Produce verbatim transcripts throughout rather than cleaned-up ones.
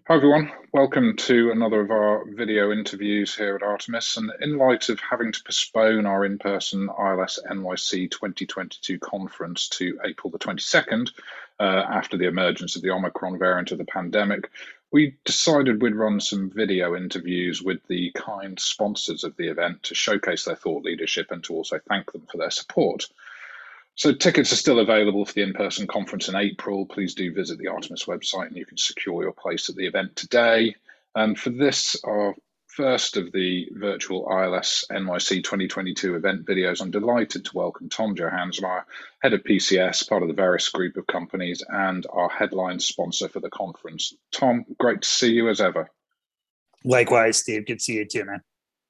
Hi everyone, welcome to another of our video interviews here at Artemis. And in light of having to postpone our in-person I L S N Y C twenty twenty-two conference to April the twenty-second, uh, after the emergence of the Omicron variant of the pandemic, we decided we'd run some video interviews with the kind sponsors of the event to showcase their thought leadership and to also thank them for their support. So tickets are still available for the in-person conference in April. Please do visit the Artemis website and you can secure your place at the event today. And for this, our first of the virtual I L S N Y C twenty twenty-two event videos, I'm delighted to welcome Tom Johansson, our head of P C S, part of the Verisk group of companies, and our headline sponsor for the conference. Tom, great to see you as ever. Likewise, Steve. Good to see you too, man.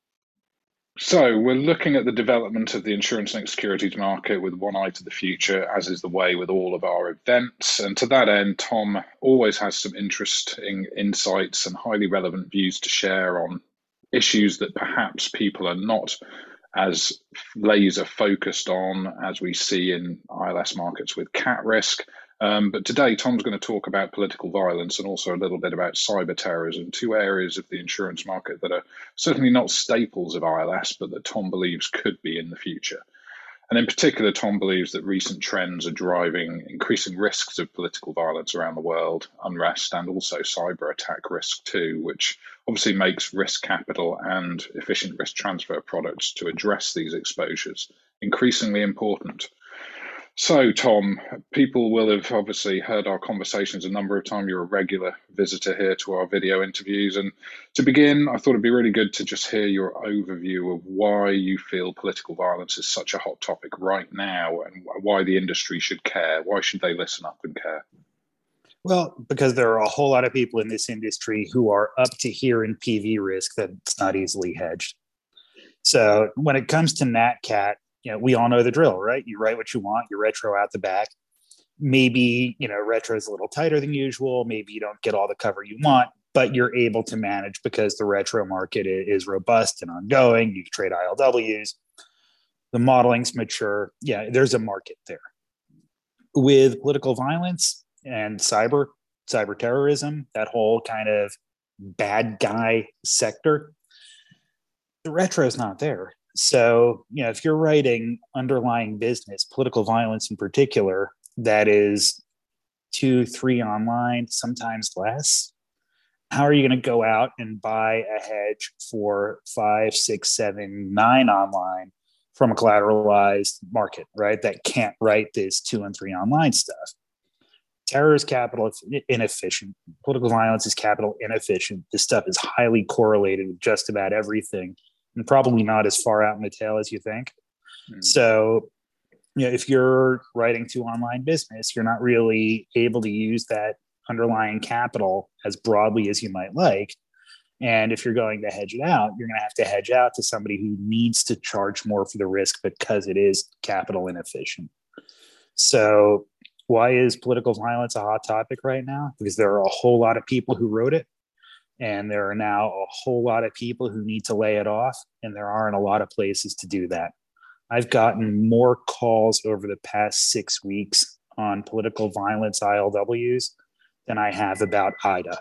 So we're looking at the development of the insurance linked securities market with one eye to the future, as is the way with all of our events. And to that end, Tom always has some interesting insights and highly relevant views to share on issues that perhaps people are not as laser focused on as we see in I L S markets with cat risk. Um, but today, Tom's going to talk about political violence and also a little bit about cyber terrorism, two areas of the insurance market that are certainly not staples of I L S, but that Tom believes could be in the future. And in particular, Tom believes that recent trends are driving increasing risks of political violence around the world, unrest, and also cyber attack risk too, which obviously makes risk capital and efficient risk transfer products to address these exposures increasingly important. So, Tom, people will have obviously heard our conversations a number of times. You're a regular visitor here to our video interviews. And to begin, I thought it'd be really good to just hear your overview of why you feel political violence is such a hot topic right now and why the industry should care. Why should they listen up and care? Well, because there are a whole lot of people in this industry who are up to here in P V risk that's not easily hedged. So when it comes to Nat Cat, you know, we all know the drill, right? You write what you want, you retro out the back. Maybe, you know, retro is a little tighter than usual. Maybe you don't get all the cover you want, but you're able to manage because the retro market is robust and ongoing. You can trade I L Ws. The modeling's mature. Yeah, there's a market there. With political violence and cyber, cyber terrorism, that whole kind of bad guy sector, the retro is not there. So, you know, if you're writing underlying business, political violence in particular, that is two, three online, sometimes less, how are you going to go out and buy a hedge for five, six, seven, nine online from a collateralized market, right? That can't write this two and three online stuff. Terror is capital inefficient. Political violence is capital inefficient. This stuff is highly correlated with just about everything, and probably not as far out in the tail as you think. Mm. So, you know, if you're writing to online business, you're not really able to use that underlying capital as broadly as you might like. And if you're going to hedge it out, you're going to have to hedge out to somebody who needs to charge more for the risk because it is capital inefficient. So why is political violence a hot topic right now? Because there are a whole lot of people who wrote it. And there are now a whole lot of people who need to lay it off, and there aren't a lot of places to do that. I've gotten more calls over the past six weeks on political violence I L Ws than I have about I D A.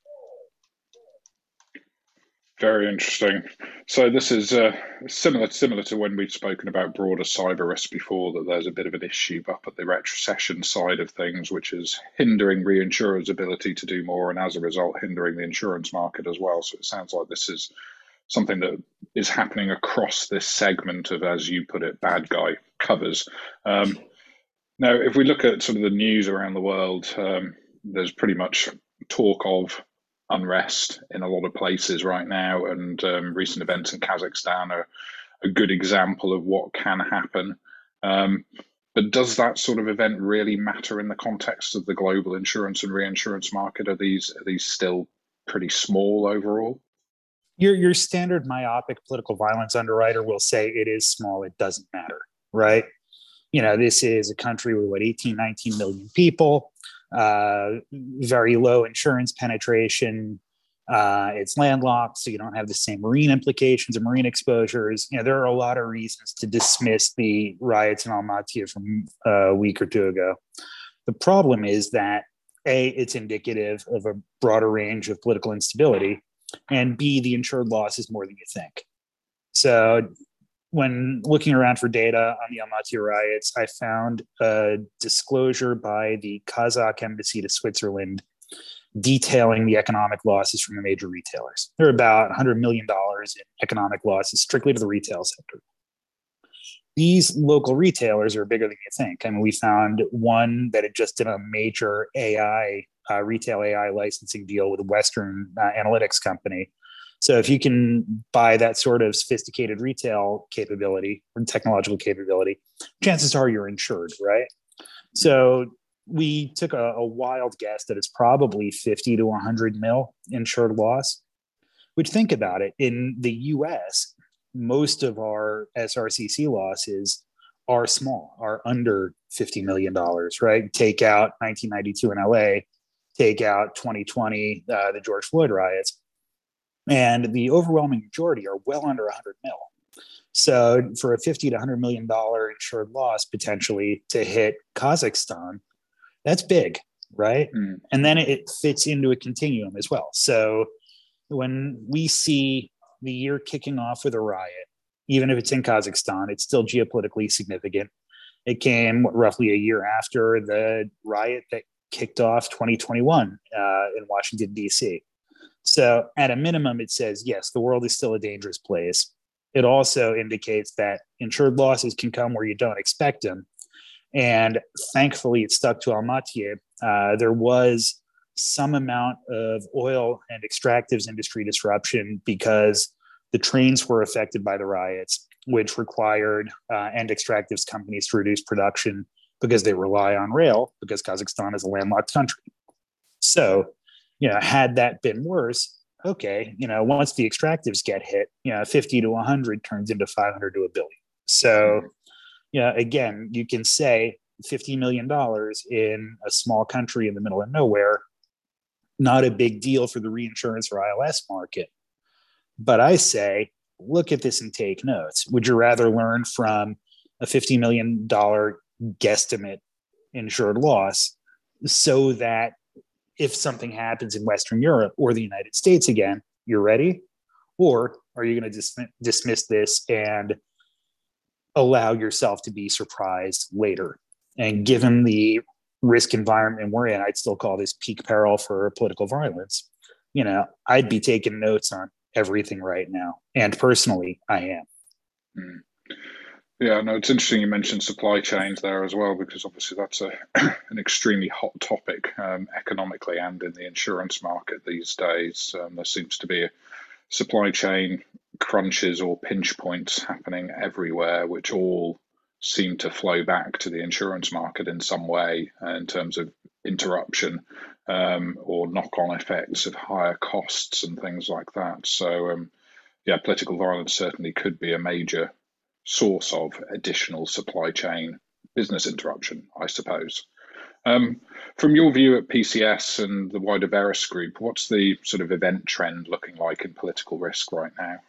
Very interesting. So this is uh, similar similar to when we've spoken about broader cyber risk before, that there's a bit of an issue up at the retrocession side of things, which is hindering reinsurers' ability to do more, and as a result, hindering the insurance market as well. So it sounds like this is something that is happening across this segment of, as you put it, bad guy covers. Um, now, if we look at sort of the news around the world, um, there's pretty much talk of unrest in a lot of places right now, and um, recent events in Kazakhstan are a good example of what can happen. Um, but does that sort of event really matter in the context of the global insurance and reinsurance market? Are these are these still pretty small overall? Your your standard myopic political violence underwriter will say it is small, it doesn't matter, right? You know, this is a country with what, eighteen, nineteen million people. Uh, very low insurance penetration. Uh, it's landlocked, so you don't have the same marine implications or marine exposures. You know, there are a lot of reasons to dismiss the riots in Almaty from a week or two ago. The problem is that A, it's indicative of a broader range of political instability, and B, the insured loss is more than you think. So when looking around for data on the Almaty riots, I found a disclosure by the Kazakh embassy to Switzerland detailing the economic losses from the major retailers. There are about one hundred million dollars in economic losses strictly to the retail sector. These local retailers are bigger than you think. I mean, we found one that had just done a major A I, uh, retail A I licensing deal with a Western uh, analytics company. So if you can buy that sort of sophisticated retail capability or technological capability, chances are you're insured, right? So we took a, a wild guess that it's probably fifty to one hundred mil insured loss, which, think about it, in the U S, most of our S R C C losses are small, are under fifty million dollars, right? Take out nineteen ninety-two in L A, take out twenty twenty, uh, the George Floyd riots, and the overwhelming majority are well under one hundred mil. So for a fifty to one hundred million dollars insured loss potentially to hit Kazakhstan, that's big, right? Mm. And then it fits into a continuum as well. So when we see the year kicking off with a riot, even if it's in Kazakhstan, it's still geopolitically significant. It came roughly a year after the riot that kicked off twenty twenty-one uh, in Washington, D C. So at a minimum, it says, yes, the world is still a dangerous place. It also indicates that insured losses can come where you don't expect them. And thankfully, it stuck to Almaty. Uh, there was some amount of oil and extractives industry disruption because the trains were affected by the riots, which required uh, end extractives companies to reduce production because they rely on rail, because Kazakhstan is a landlocked country. So, you know, had that been worse, okay, you know, once the extractives get hit, you know, fifty to one hundred turns into five hundred to a billion. So, you know, again, you can say fifty million dollars in a small country in the middle of nowhere, not a big deal for the reinsurance or I L S market. But I say, look at this and take notes. Would you rather learn from a fifty million dollars guesstimate insured loss so that if something happens in Western Europe or the United States again, you're ready? Or are you going to dis- dismiss this and allow yourself to be surprised later? And given the risk environment we're in, I'd still call this peak peril for political violence. You know, I'd be taking notes on everything right now. And personally, I am. Mm. Yeah, no, it's interesting you mentioned supply chains there as well, because obviously that's a an extremely hot topic um, economically and in the insurance market these days. Um, there seems to be a supply chain crunches or pinch points happening everywhere, which all seem to flow back to the insurance market in some way uh, in terms of interruption um, or knock-on effects of higher costs and things like that. So, um, yeah, political violence certainly could be a major source of additional supply chain business interruption, I suppose. Um, from your view at P C S and the wider Verisk Group, what's the sort of event trend looking like in political risk right now?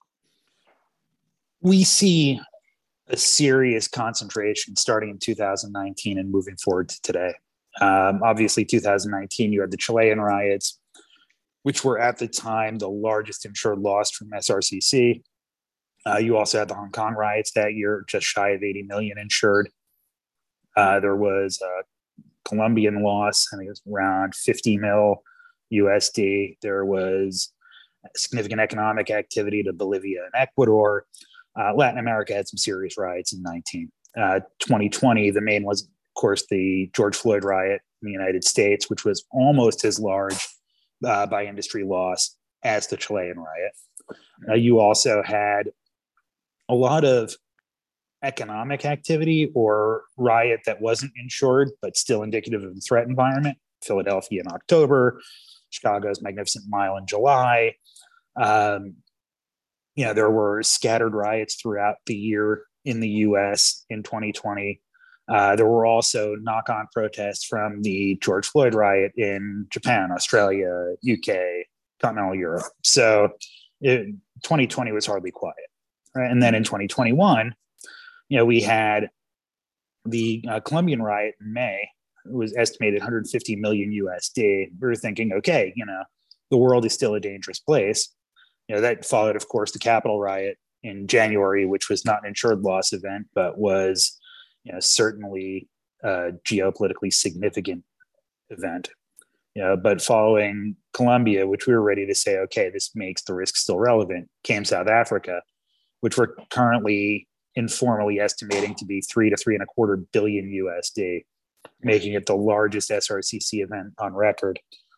We see a serious concentration starting in two thousand nineteen and moving forward to today. Um, obviously, two thousand nineteen, you had the Chilean riots, which were at the time the largest insured loss from S R C C. Uh, you also had the Hong Kong riots that year, just shy of eighty million insured. Uh, there was a Colombian loss, I think it was around fifty mil U S D. There was significant economic activity to Bolivia and Ecuador. Uh, Latin America had some serious riots in nineteen. Uh, twenty twenty, the main was, of course, the George Floyd riot in the United States, which was almost as large uh, by industry loss as the Chilean riot. Uh, you also had a lot of economic activity or riot that wasn't insured, but still indicative of the threat environment. Philadelphia in October, Chicago's Magnificent Mile in July. Um, you know, there were scattered riots throughout the year in the U S in twenty twenty. Uh, there were also knock-on protests from the George Floyd riot in Japan, Australia, U K, continental Europe. So it, twenty twenty was hardly quiet. Right? And then in twenty twenty-one, you know, we had the uh, Colombian riot in May, was estimated one hundred fifty million U S D. We were thinking, okay, you know, the world is still a dangerous place. You know, that followed, of course, the Capitol riot in January, which was not an insured loss event, but was, you know, certainly a geopolitically significant event. You know, but following Colombia, which we were ready to say, okay, this makes the risk still relevant, came South Africa, which we're currently informally estimating to be three to three and a quarter billion U S D, making it the largest S R C C event on record.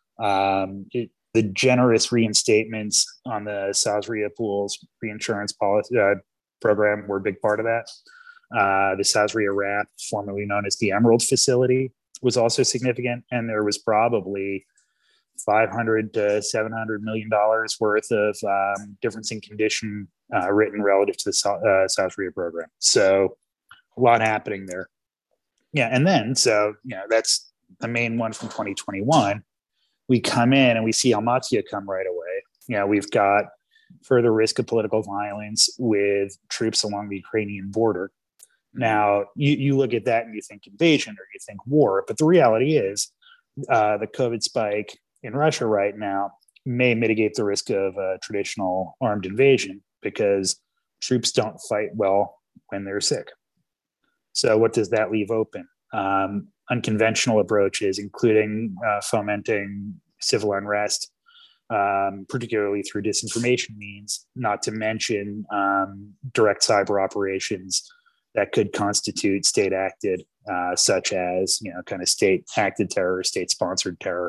Um, it, the generous reinstatements on the Sasria Pools reinsurance policy uh, program were a big part of that. Uh, the Sasria R A P, formerly known as the Emerald Facility, was also significant, and there was probably five hundred to seven hundred million dollars worth of um, difference in condition uh, written relative to the uh, Sasria program. So a lot happening there. Yeah, and then so you know that's the main one from twenty twenty-one. We come in and we see Almaty come right away. You know, we've got further risk of political violence with troops along the Ukrainian border. Now, you, you look at that and you think invasion or you think war, but the reality is uh, the COVID spike in Russia right now may mitigate the risk of a traditional armed invasion because troops don't fight well when they're sick. So what does that leave open? Um, unconventional approaches, including uh, fomenting civil unrest, um, particularly through disinformation means, not to mention um, direct cyber operations that could constitute state acted, uh, such as, you know, kind of state acted terror, state sponsored terror.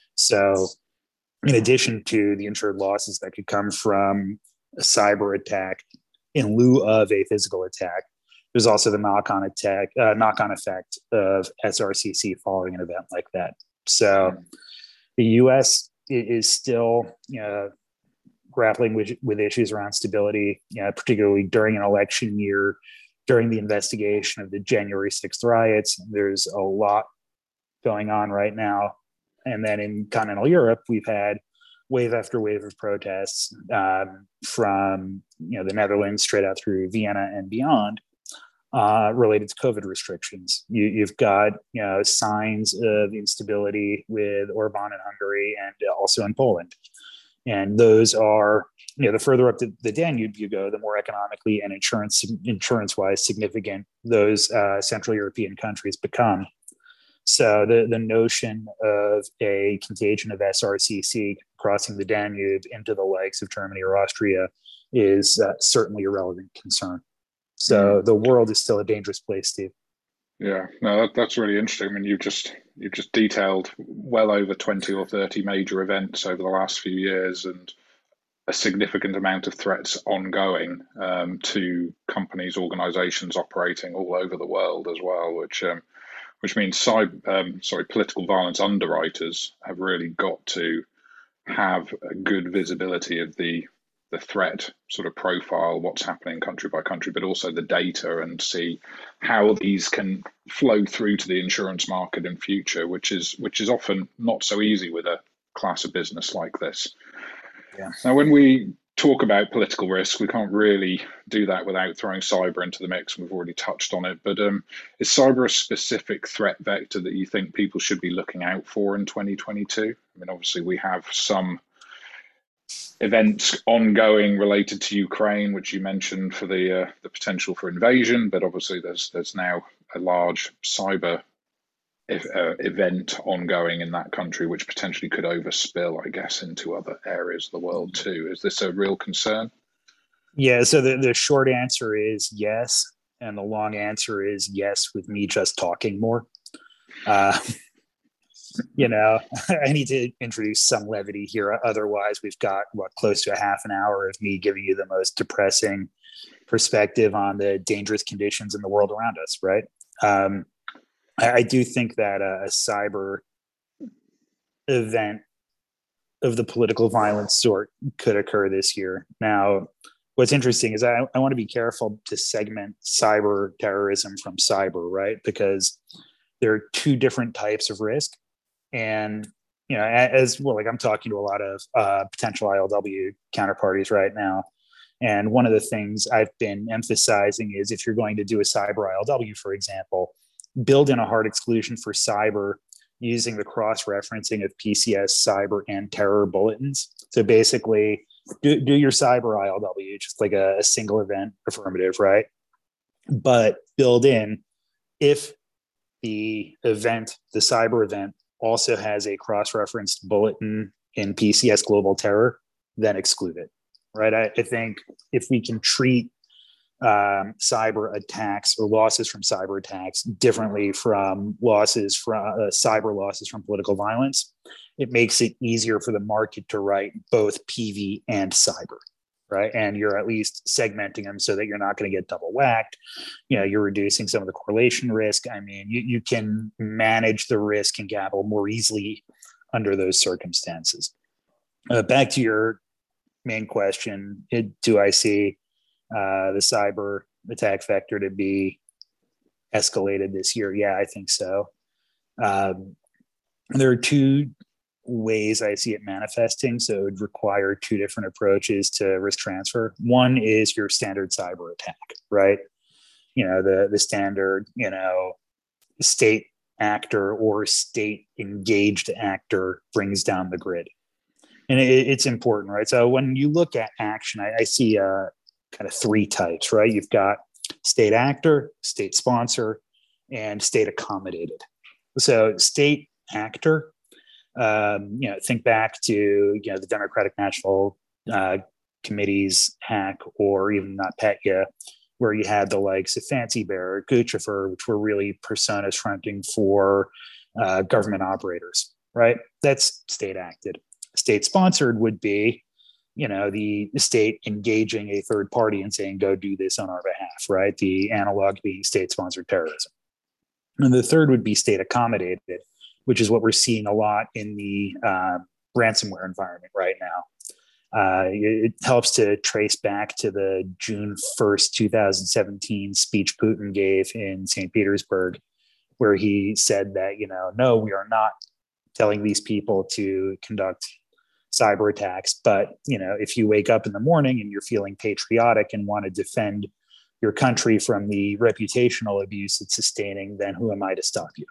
So in addition to the insured losses that could come from a cyber attack in lieu of a physical attack, there's also the knock-on attack, uh, knock-on effect of S R C C following an event like that. So the U S is still, you know, grappling with, with issues around stability, you know, particularly during an election year, during the investigation of the January sixth riots. There's a lot going on right now. And then in continental Europe, we've had wave after wave of protests um, from, you know, the Netherlands straight out through Vienna and beyond, uh, related to COVID restrictions. You, you've got, you know, signs of instability with Orban in Hungary and also in Poland. And those are, you know, the further up the, the Danube you go, the more economically and insurance insurance-wise significant those uh, Central European countries become. So the, the notion of a contagion of S R C C crossing the Danube into the likes of Germany or Austria is uh, certainly a relevant concern. So mm. the world is still a dangerous place, Steve. Yeah, no, that, that's really interesting. I mean, you've just you've just detailed well over twenty or thirty major events over the last few years, and a significant amount of threats ongoing um, to companies, organizations operating all over the world as well, which um, which means cyber, um, sorry, political violence underwriters have really got to have a good visibility of the the threat sort of profile, what's happening country by country, but also the data, and see how these can flow through to the insurance market in future, which is which is often not so easy with a class of business like this. Yeah. Now, when we talk about political risk, we can't really do that without throwing cyber into the mix. We've already touched on it, but um, is cyber a specific threat vector that you think people should be looking out for in twenty twenty-two? I mean, obviously we have some events ongoing related to Ukraine, which you mentioned for the uh, the potential for invasion, but obviously there's there's now a large cyber if, uh, event ongoing in that country, which potentially could overspill, I guess, into other areas of the world too. Is this a real concern? Yeah, so the, the short answer is yes, and the long answer is yes, with me just talking more. Uh, you know, I need to introduce some levity here. Otherwise, we've got, what, close to a half an hour of me giving you the most depressing perspective on the dangerous conditions in the world around us, right? Um, I, I do think that a, a cyber event of the political violence sort could occur this year. Now, what's interesting is I, I want to be careful to segment cyber terrorism from cyber, right? Because there are two different types of risk. And, you know, as well, like I'm talking to a lot of uh, potential I L W counterparties right now. And one of the things I've been emphasizing is if you're going to do a cyber I L W, for example, build in a hard exclusion for cyber using the cross-referencing of P C S, cyber, and terror bulletins. So basically, do, do your cyber I L W, just like a, a single event affirmative, right? But build in, if the event, the cyber event, also has a cross-referenced bulletin in P C S global terror, then exclude it, right? I, I think if we can treat um, cyber attacks or losses from cyber attacks differently from losses from uh, cyber losses from political violence, it makes it easier for the market to write both P V and cyber, right? And you're at least segmenting them so that you're not going to get double whacked. You know, you're reducing some of the correlation risk. I mean, you, you can manage the risk and capital more easily under those circumstances. Uh, back to your main question, it, do I see uh, the cyber attack vector to be escalated this year? Yeah, I think so. Um, there are two ways I see it manifesting. So it would require two different approaches to risk transfer. One is your standard cyber attack, right? You know, the, the standard, you know, state actor or state engaged actor brings down the grid. And it, it's important, right? So when you look at action, I, I see uh, kind of three types, right? You've got state actor, state sponsor, and state accommodated. So state actor, um, you know, think back to, you know, the Democratic National uh, Committee's hack, or even NotPetya, where you had the likes of Fancy Bear or Guccifer, which were really personas fronting for uh, government operators, right? That's state acted. State sponsored would be, you know, the state engaging a third party and saying, go do this on our behalf, right? The analog being state sponsored terrorism. And the third would be state accommodated, which is what we're seeing a lot in the uh, ransomware environment right now. Uh, it helps to trace back to the June first, twenty seventeen speech Putin gave in Saint Petersburg, where he said that, you know, no, we are not telling these people to conduct cyber attacks. But, you know, if you wake up in the morning and you're feeling patriotic and want to defend your country from the reputational abuse it's sustaining, then who am I to stop you?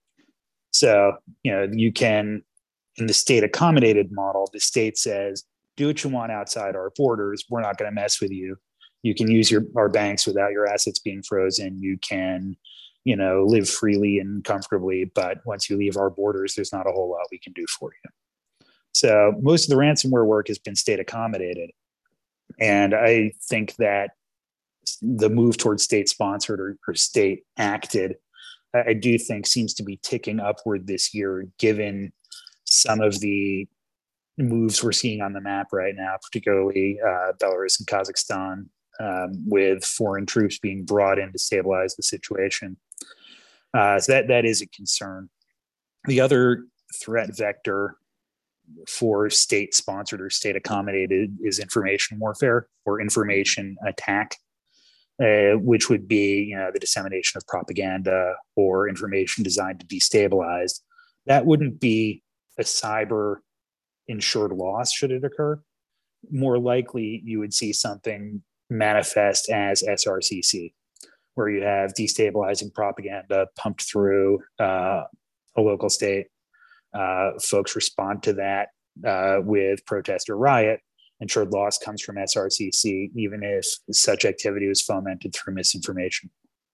So, you know, you can, in the state accommodated model, the state says, do what you want outside our borders. We're not going to mess with you. You can use your our banks without your assets being frozen. You can, you know, live freely and comfortably. But once you leave our borders, there's not a whole lot we can do for you. So most of the ransomware work has been state accommodated. And I think that the move towards state sponsored or, or state acted, I do think seems to be ticking upward this year, given some of the moves we're seeing on the map right now, particularly uh, Belarus and Kazakhstan, um, with foreign troops being brought in to stabilize the situation. Uh, so that that is a concern. The other threat vector for state sponsored or state accommodated is information warfare or information attack, uh, which would be, you know, the dissemination of propaganda or information designed to destabilize. That wouldn't be a cyber insured loss should it occur. More likely, you would see something manifest as S R C C, where you have destabilizing propaganda pumped through uh, a local state. Uh, folks respond to that uh, with protest or riot. Insured loss comes from S R C C, even if such activity was fomented through misinformation.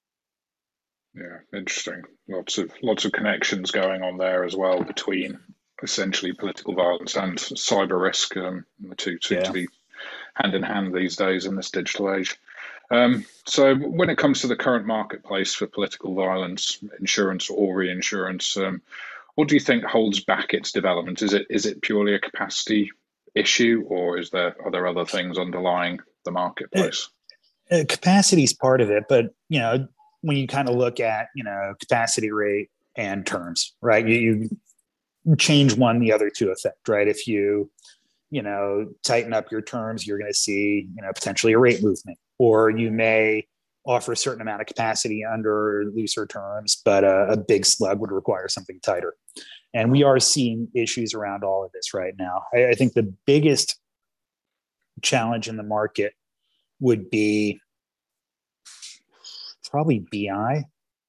Yeah, interesting. Lots of lots of connections going on there as well between essentially political violence and cyber risk. Um, the two seem yeah. to be hand in hand these days in this digital age. Um, so when it comes to the current marketplace for political violence, insurance or reinsurance, um, what do you think holds back its development? Is it is it purely a capacity issue, or is there are there other things underlying the marketplace? Uh, capacity is part of it, but you know, when you kind of look at, you know, capacity rate and terms, right? You, you change one, the other to affect, right? If you, you know, tighten up your terms, you're going to see, you know, potentially a rate movement, or you may offer a certain amount of capacity under looser terms, but a, a big slug would require something tighter. And we are seeing issues around all of this right now. I, I think the biggest challenge in the market would be probably B I.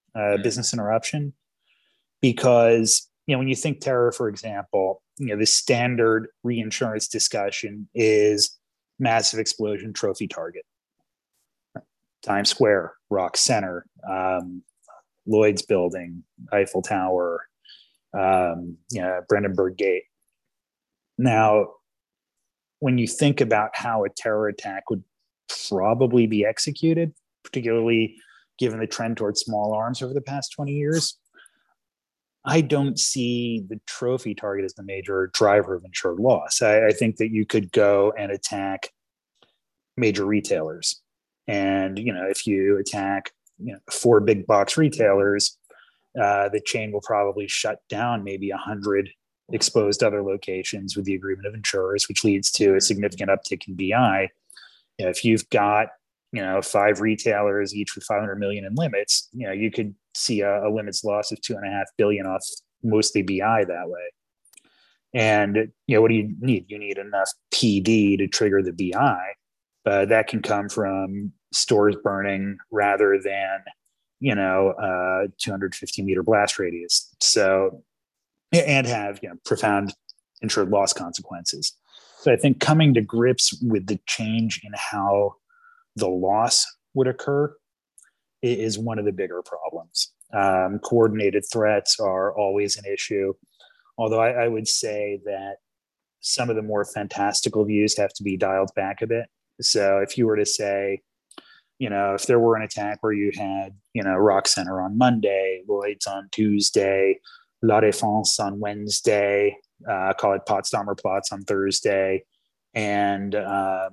uh, Mm. business interruption, because, you know, when you think terror, for example, you know, the standard reinsurance discussion is massive explosion, trophy target, Times Square, Rock Center, um, Lloyd's Building, Eiffel Tower, um, you know, Brandenburg Gate. Now, when you think about how a terror attack would probably be executed, particularly given the trend towards small arms over the past twenty years, I don't see the trophy target as the major driver of insured loss. I, I think that you could go and attack major retailers. And, you know, if you attack, you know, four big box retailers, uh, the chain will probably shut down maybe one hundred exposed other locations with the agreement of insurers, which leads to a significant uptick in B I. You know, if you've got, you know, five retailers, each with five hundred million in limits, you know, you could see a, a limits loss of two and a half billion off mostly B I that way. And, you know, what do you need? You need enough P D to trigger the B I, but that can come from stores burning rather than, you know, uh, two hundred fifty meter blast radius. So, and have, you know, profound insured loss consequences. So I think coming to grips with the change in how the loss would occur is one of the bigger problems. Um, coordinated threats are always an issue, although I, I would say that some of the more fantastical views have to be dialed back a bit. So if you were to say, you know, if there were an attack where you had, you know, Rock Center on Monday, Lloyd's on Tuesday, La Défense on Wednesday, uh, call it Potsdamer Platz on Thursday, and um,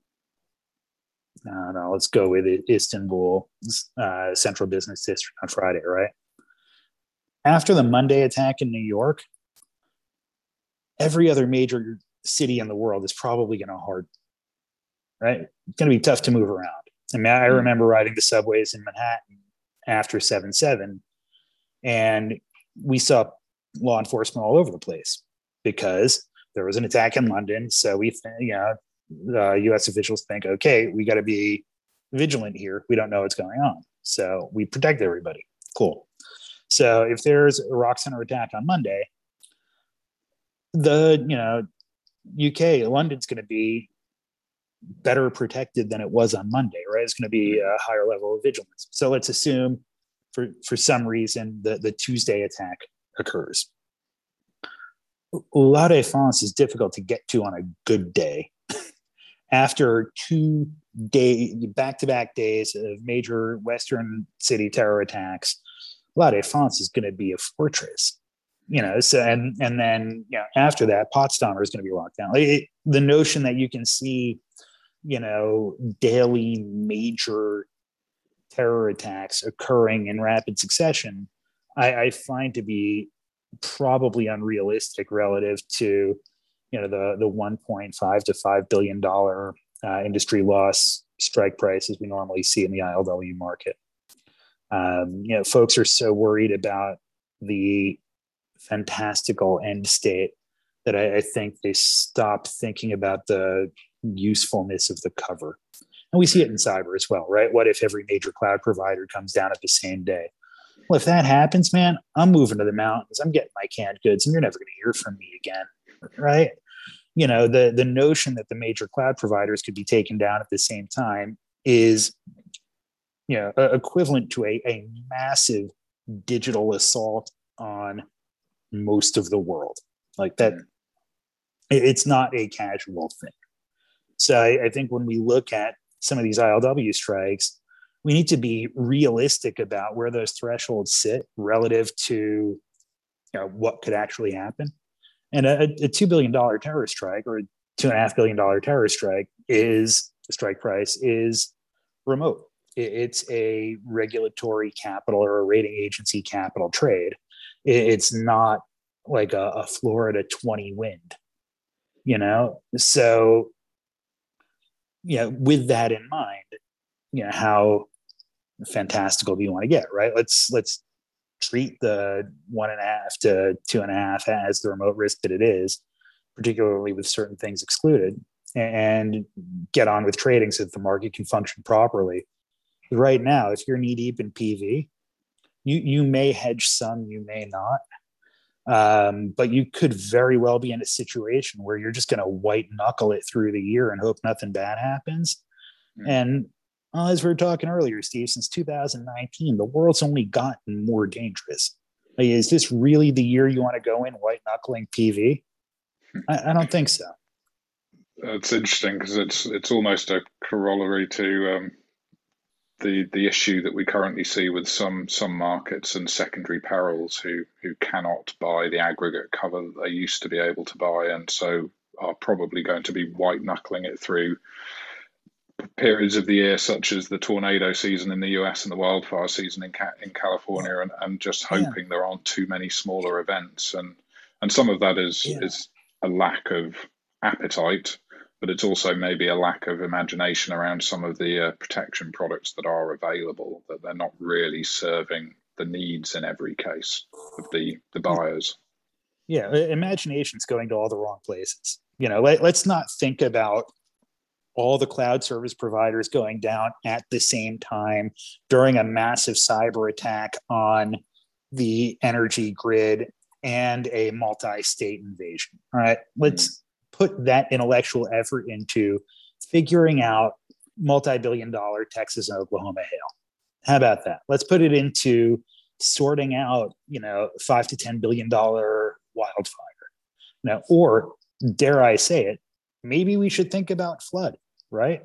I don't know, let's go with it, Istanbul uh, Central Business District on Friday, right? After the Monday attack in New York, every other major city in the world is probably going to hard, right? It's going to be tough to move around. I mean, I remember riding the subways in Manhattan after seven seven, and we saw law enforcement all over the place because there was an attack in London. So we, you know, uh, U S officials think, okay, we got to be vigilant here. We don't know what's going on. So we protect everybody. Cool. So if there's a Rock Center attack on Monday, the, you know, U K, London's going to be better protected than it was on Monday, right? It's going to be a higher level of vigilance. So let's assume for, for some reason the, the Tuesday attack occurs. La Défense is difficult to get to on a good day. After two day, back-to-back days of major Western city terror attacks, La Défense is going to be a fortress. You know, so and and then, you know, after that, Potsdamer is going to be locked down. Like it, the notion that you can see, you know, daily major terror attacks occurring in rapid succession, I, I find to be probably unrealistic relative to, you know, the the one point five to five billion dollar uh, industry loss strike prices we normally see in the I L W market. Um, you know, folks are so worried about the fantastical end state that I, I think they stop thinking about the usefulness of the cover. And we see it in cyber as well, right? What if every major cloud provider comes down at the same day? Well, if that happens, man, I'm moving to the mountains. I'm getting my canned goods, and you're never going to hear from me again, right? You know, the the notion that the major cloud providers could be taken down at the same time is, you know, equivalent to a, a massive digital assault on most of the world. Like that, it's not a casual thing. So I, I think when we look at some of these I L W strikes, we need to be realistic about where those thresholds sit relative to, you know, what could actually happen. And a, a two billion dollars terror strike or a two and a half billion dollar terror strike is the strike price is remote. It, it's a regulatory capital or a rating agency capital trade. It, it's not like a, a Florida twenty wind, you know? So, you know, with that in mind, you know, how fantastical do you want to get, right? Let's, let's treat the one and a half to two and a half as the remote risk that it is, particularly with certain things excluded, and get on with trading so that the market can function properly. Right now, if you're knee deep in P V, You you may hedge some, you may not. Um, but you could very well be in a situation where you're just going to white knuckle it through the year and hope nothing bad happens. Mm. And well, as we were talking earlier, Steve, since two thousand nineteen, the world's only gotten more dangerous. Like, is this really the year you want to go in white knuckling P V? I, I don't think so. It's interesting because it's it's almost a corollary to um, the the issue that we currently see with some some markets and secondary perils who who cannot buy the aggregate cover that they used to be able to buy, and so are probably going to be white knuckling it through periods of the year, such as the tornado season in the U S and the wildfire season in Ca- in California, and, and just hoping yeah. there aren't too many smaller events, and and some of that is yeah. is a lack of appetite, but it's also maybe a lack of imagination around some of the uh, protection products that are available, that they're not really serving the needs in every case of the, the buyers. Yeah, imagination's going to all the wrong places. You know, let, let's not think about all the cloud service providers going down at the same time during a massive cyber attack on the energy grid and a multi-state invasion. All right, let's mm. put that intellectual effort into figuring out multi-billion dollar Texas and Oklahoma hail. How about that? Let's put it into sorting out, you know, five to ten billion dollar wildfire. Now, or dare I say it, maybe we should think about flood, right?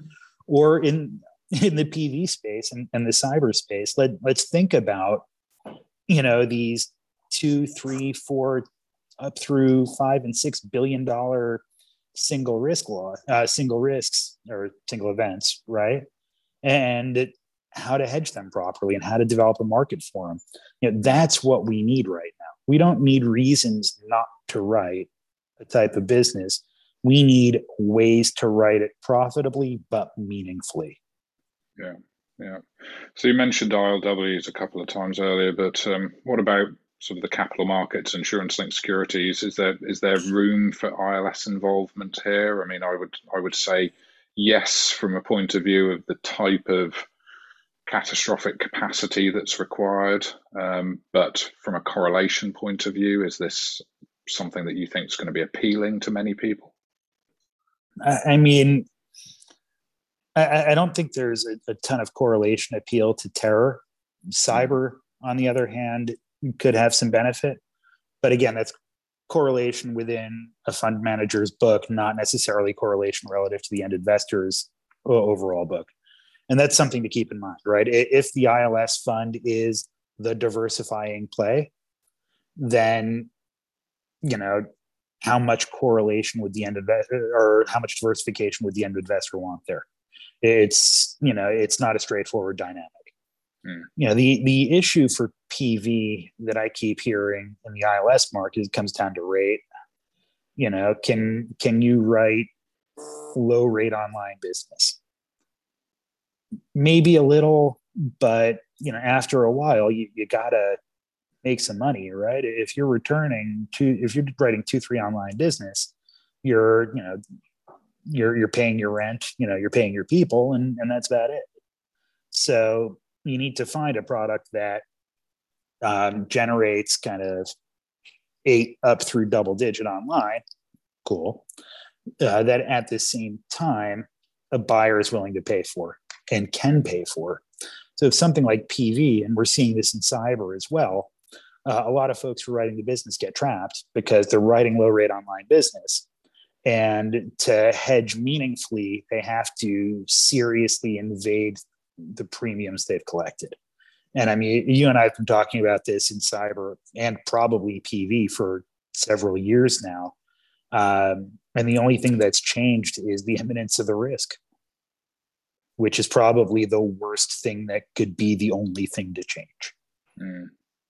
Or in in the P V space and, and the cyber space, let let's think about, you know, these two, three, four, up through five and six billion dollar single risk law, uh, single risks or single events, right? And it, how to hedge them properly and how to develop a market for them. You know, that's what we need right now. We don't need reasons not to write a type of business. We need ways to write it profitably but meaningfully. Yeah, yeah. So you mentioned I L Ws a couple of times earlier, but um, what about sort of the capital markets, insurance-linked securities? Is there is there room for I L S involvement here? I mean, I would I would say yes, from a point of view of the type of catastrophic capacity that's required, um, but from a correlation point of view, is this something that you think is going to be appealing to many people? I mean, I, I don't think there's a, a ton of correlation appeal to terror. Cyber, on the other hand, could have some benefit, but again, that's correlation within a fund manager's book, not necessarily correlation relative to the end investor's overall book. And that's something to keep in mind, right? If the I L S fund is the diversifying play, then, you know, how much correlation would the end investor, or how much diversification would the end investor want there? It's, you know, it's not a straightforward dynamic. Mm. You know, the the issue for P V that I keep hearing in the I L S market comes down to rate. You know, can can you write low rate online business? Maybe a little, but you know, after a while, you, you gotta make some money, right? If you're returning to, if you're writing two, three online business, you're, you know, you're you're paying your rent, you know, you're paying your people, and and that's about it. So you need to find a product that um, generates kind of eight up through double digit online. Cool. Uh, that at the same time, a buyer is willing to pay for and can pay for. So if something like P V, and we're seeing this in cyber as well, uh, a lot of folks who are writing the business get trapped because they're writing low rate online business. And to hedge meaningfully, they have to seriously invade the premiums they've collected. And I mean, you and I have been talking about this in cyber and probably P V for several years now. Um, and the only thing that's changed is the imminence of the risk, which is probably the worst thing that could be the only thing to change. Mm.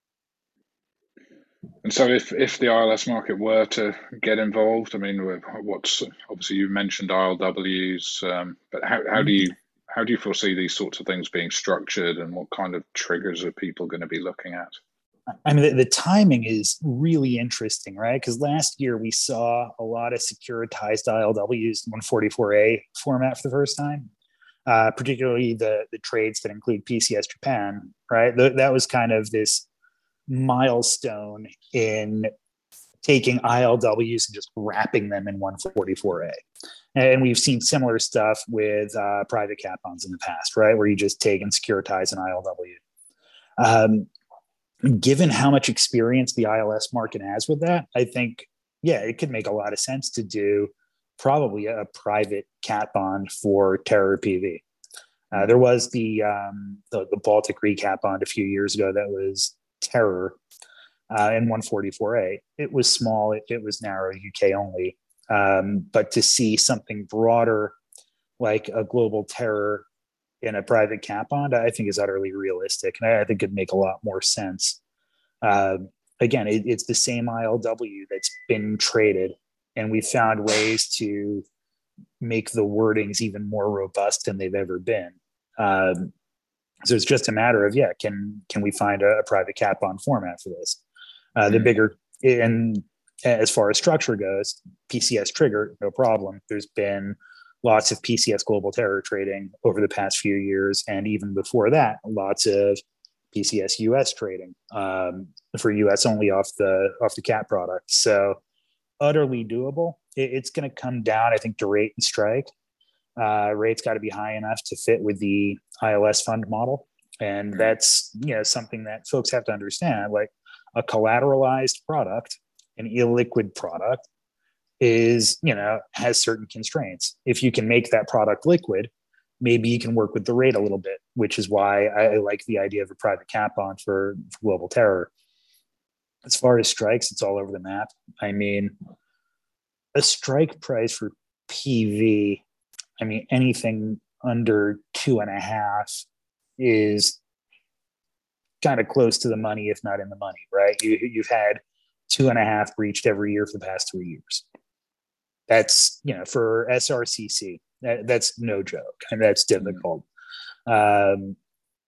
And so if, if the I L S market were to get involved, I mean, what's obviously you mentioned I L Ws, um, but how, how do you how do you foresee these sorts of things being structured, and what kind of triggers are people going to be looking at? I mean, the, the timing is really interesting, right? Because last year we saw a lot of securitized I L Ws in one forty-four A format for the first time. uh, particularly the the trades that include P C S Japan, right? Th- that was kind of this milestone in taking I L Ws and just wrapping them in one forty-four A. And we've seen similar stuff with uh, private cat bonds in the past, right? Where you just take and securitize an I L W. Um, given how much experience the I L S market has with that, I think, yeah, it could make a lot of sense to do probably a private cat bond for Terror P V. Uh, there was the, um, the the Baltic Re cat bond a few years ago that was Terror uh, in one forty-four A. It was small, it, it was narrow, U K only. Um, but to see something broader like a global Terror in a private cat bond, I think is utterly realistic. And I, I think could make a lot more sense. Uh, again, it, it's the same I L W that's been traded, and we found ways to make the wordings even more robust than they've ever been. Um, so it's just a matter of, yeah, can can we find a, a private cat bond format for this? Uh, the bigger, and as far as structure goes, P C S trigger, no problem. There's been lots of P C S global terror trading over the past few years, and even before that, lots of P C S U S trading um, for U S only off the off the cat product. So utterly doable. It, it's going to come down, I think, to rate and strike. Uh, rate's got to be high enough to fit with the I L S fund model, and that's, you know, something that folks have to understand. Like a collateralized product, an illiquid product, is, you know, has certain constraints. If you can make that product liquid, maybe you can work with the rate a little bit, which is why I, I like the idea of a private cat bond for, for global terror. As far as strikes, it's all over the map. I mean, a strike price for P V, I mean, anything under two and a half is kind of close to the money, if not in the money, right? You, you've had two and a half breached every year for the past three years. That's, you know, for S R C C, that, that's no joke, and that's difficult. Um,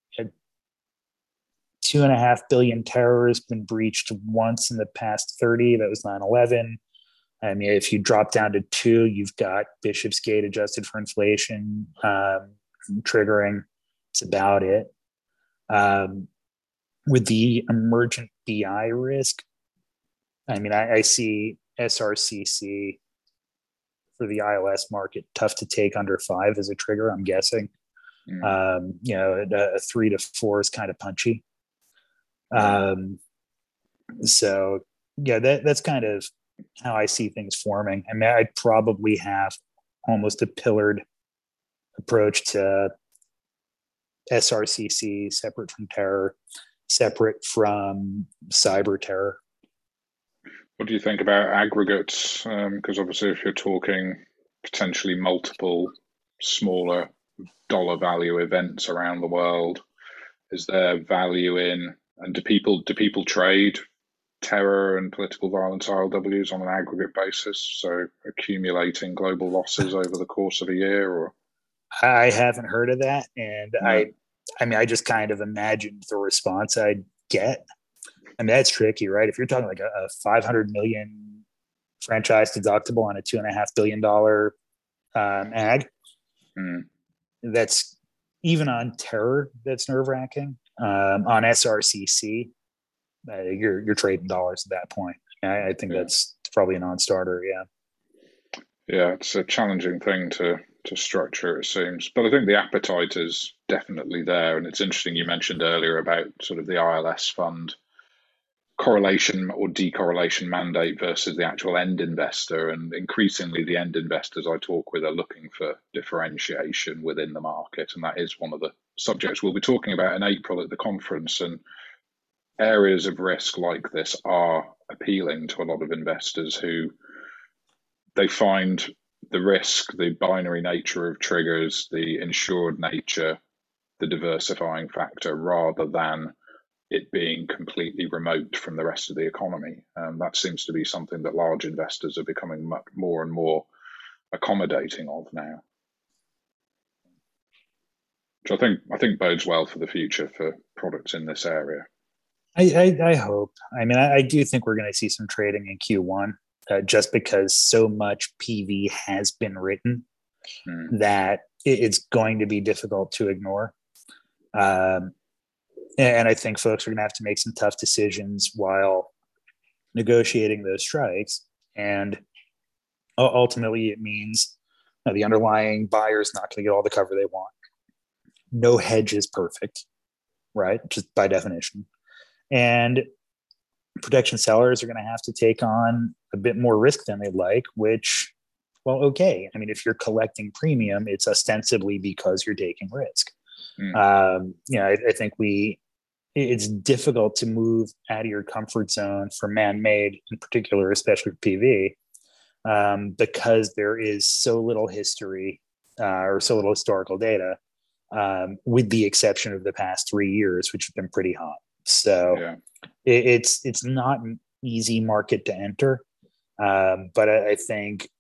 two and a half billion terror has been breached once in the past thirty. That was nine eleven. I mean, if you drop down to two, you've got Bishopsgate adjusted for inflation um, triggering. It's about it. Um, with the emergent B I risk, I mean, I, I see S R C C for the I L S market tough to take under five as a trigger, I'm guessing. Mm. Um, you know, a, a three to four is kind of punchy. Um, so, yeah, that, that's kind of how I see things forming. I mean, I'd probably have almost a pillared approach to S R C C, separate from terror, separate from cyber terror. What do you think about aggregates? Because um, obviously, if you're talking potentially multiple smaller dollar value events around the world, is there value in, and do people do people trade terror and political violence I L Ws on an aggregate basis, so accumulating global losses over the course of a year? Or I haven't heard of that, and no. I, I mean, I just kind of imagined the response I'd get. I mean, that's tricky, right? If you're talking like a, a five hundred million franchise deductible on a two and a half billion dollar um, ag, mm. that's even on terror. That's nerve wracking. Um, on S R C C, uh, you're you're trading dollars at that point. I, I think yeah. that's probably a non-starter. Yeah. Yeah, it's a challenging thing to to structure, it seems, but I think the appetite is definitely there. And it's interesting you mentioned earlier about sort of the I L S fund correlation or decorrelation mandate versus the actual end investor. And increasingly the end investors I talk with are looking for differentiation within the market. And that is one of the subjects we'll be talking about in April at the conference. And areas of risk like this are appealing to a lot of investors who they find the risk, the binary nature of triggers, the insured nature, the diversifying factor, rather than it being completely remote from the rest of the economy. And that seems to be something that large investors are becoming much more and more accommodating of now, which I think I think bodes well for the future for products in this area. I, I, I hope. I mean, I, I do think we're going to see some trading in Q one, uh, just because so much P V has been written hmm. that it, it's going to be difficult to ignore. Um, and I think folks are going to have to make some tough decisions while negotiating those strikes. And ultimately, it means you know, the underlying buyer is not going to get all the cover they want. No hedge is perfect, right? Just by definition. And protection sellers are going to have to take on a bit more risk than they'd like, which, well, okay. I mean, if you're collecting premium, it's ostensibly because you're taking risk. Mm. Um, you know, I, I think we, it's difficult to move out of your comfort zone for man-made in particular, especially for P V, um, because there is so little history uh, or so little historical data, um, with the exception of the past three years, which have been pretty hot. So yeah. it, it's it's not an easy market to enter, um, but I, I think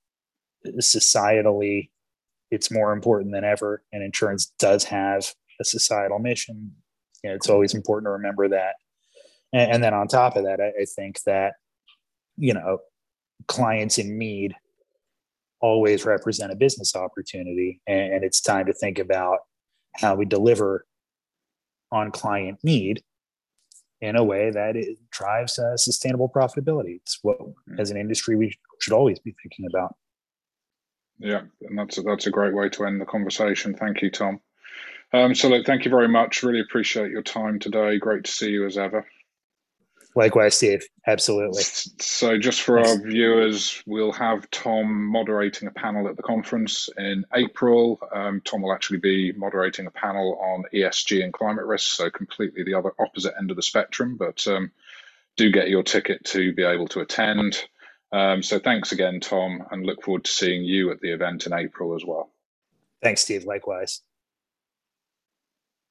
societally it's more important than ever, and insurance does have a societal mission. You know, it's always important to remember that. And, and then on top of that, I, I think that, you know, clients in need always represent a business opportunity, and, and it's time to think about how we deliver on client need in a way that it drives uh, sustainable profitability. It's what, as an industry, we should always be thinking about. Yeah, and that's a, that's a great way to end the conversation. Thank you, Tom. Um, so, look, thank you very much. Really appreciate your time today. Great to see you as ever. Likewise, Steve. Absolutely. So just for Thanks. Our viewers, we'll have Tom moderating a panel at the conference in April. Um, Tom will actually be moderating a panel on E S G and climate risk, so completely the other opposite end of the spectrum, but um, do get your ticket to be able to attend. Um, so thanks again, Tom, and look forward to seeing you at the event in April as well. Thanks, Steve. Likewise.